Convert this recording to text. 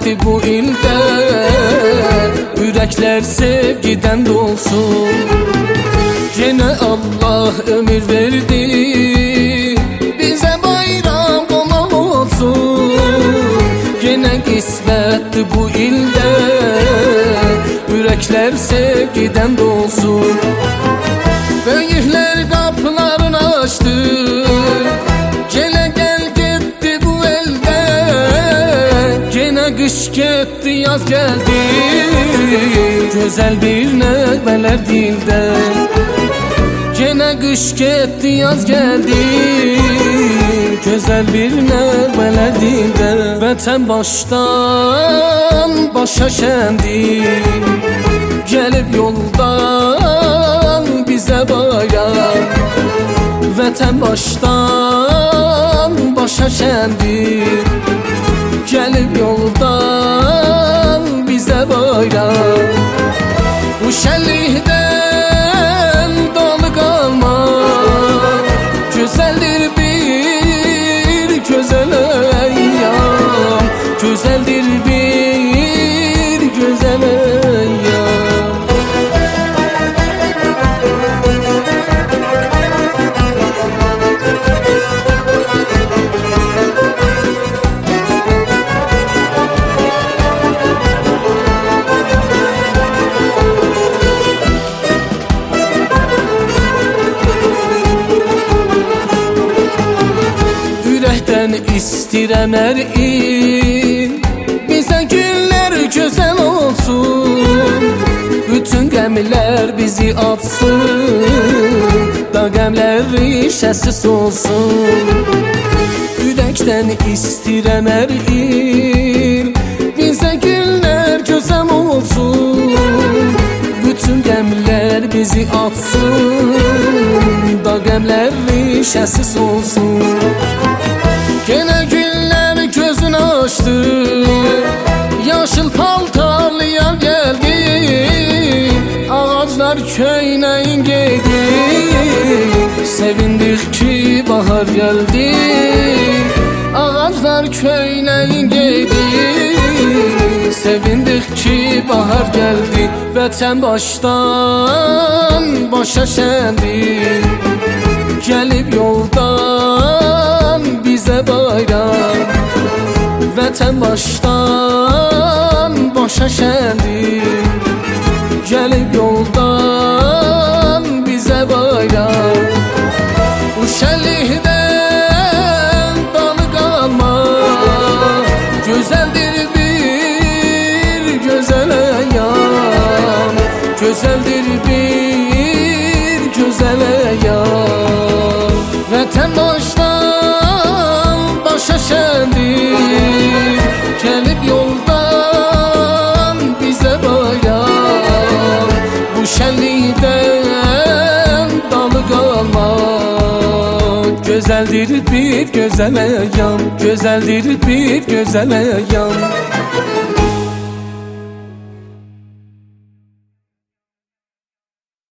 qismətdir bu ildə, ürəklər sevgidən dolsun. Yenə Allah ömür verdi, bizə bayram qonaq olsun. Yenə qismətdir bu ildə, ürəklər sevgidən dolsun. Böyüklər qapılarını açdı, yenə gəl getdi bu eldə. Yenə qış getdi, yaz gəldi, gözəl bir nəğmələr dildə. Yenə qış getdi, yaz gəldi, gözəl bir nəğmələr dildə. Vətən başdan başa şəndir, gəlib yoldan bizə bayram. Vətən başdan başa şəndir, gəlib yoldan bizə bayram. Bu şənlikdən dolu qalmaq, gözəldir bir gözəl əyyam, gözəldir bir gözəl əyyam. Ürəkdən istirəm hər il, bizə günlər gözəl olsun. Bütün qəmlər bizi atsın, da qəmləri şəsiz olsun. Ürəkdən istirəm hər il, bizə günlər gözəl olsun. Bütün qəmlər bizi atsın, da qəmləri şəsiz olsun. Yenə günlər gözünü açdı, yaşıl paltarlıya gəldi. Ağaclar köynəyin geydi, sevindik ki bahar gəldi. Ağaclar köynəyin geydi, sevindik ki bahar gəldi. Vətən başdan başa şəndir, gəlib yoldan bizə bayram. Vətən başdan başa şəndir, gəlib yoldan bizə bayram. Bu şənlikdən dalı qalmaq, gözəldir bir gözəl əyyam, gözəldir bir gözəl əyyam. Vətən başdan başa şəndir, gəlib yoldan bizə bayram. Bu şənlikdən dalı qalmaq, gözəldir bir gözəl əyyam, gözəldir bir gözəl əyyam.